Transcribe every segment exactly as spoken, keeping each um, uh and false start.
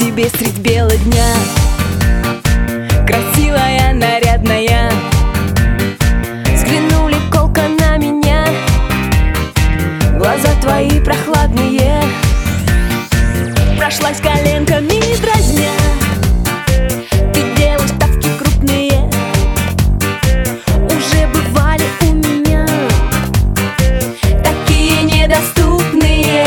тебе средь бела дня. Красивая, нарядная, взглянули колко на меня. Глаза твои прохладные, прошлась коленками дразня. Ты делаешь ставки крупные, уже бывали у меня, такие недоступные.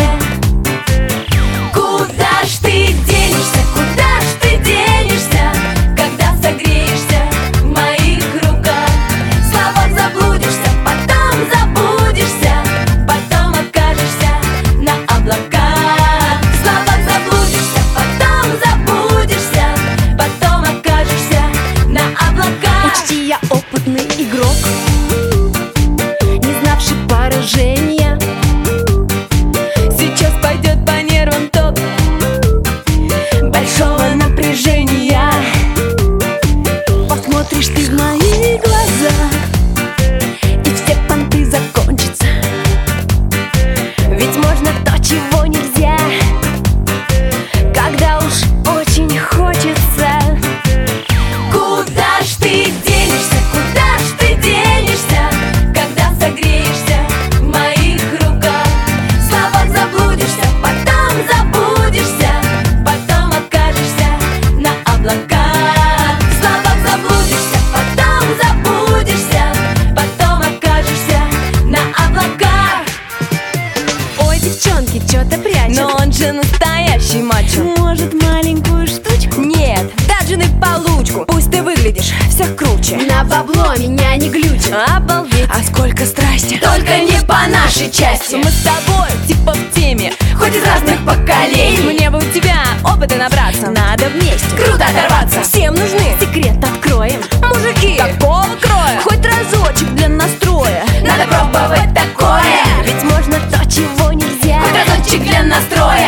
Куда ж ты денешься, куда ж ты денешься, когда согреешься в моих руках? В словах заблудишься, потом забудешься, потом окажешься на облаках. В словах заблудишься, потом забудешься, потом окажешься на облаках. Учти, я опытный игрок, не знавший поражения. Сейчас пойдет по нервам ток большого напряжения. Посмотришь ты в мои глаза, и все понты закончатся. Ведь можно то, чего нельзя, когда уж очень хочется. Куда ж ты денешься, куда ж ты денешься, когда согреешься в моих руках? В словах заблудишься, потом забудешься, потом окажешься на облаках. В словах заблудишься, потом забудешься, потом окажешься на облаках. Ой, девчонки, чё-то прячут, но он же настоящий мачо. Может, маленькую штучку? Нет, даже на получку. Пусть ты выглядишь вся круче, на бабло меня не глючит. Обалдеть, а сколько страсти, только не по нашей части. Мы с тобой типа в теме, хоть из разных поколений. Мне бы у тебя опыта набраться, надо вместе круто оторваться. Всем нужны, секрет откроем. Мужики, такого кроя, хоть разочек для настроя, надо пробовать такое. Ведь можно то, чего нельзя, хоть разочек для настроя.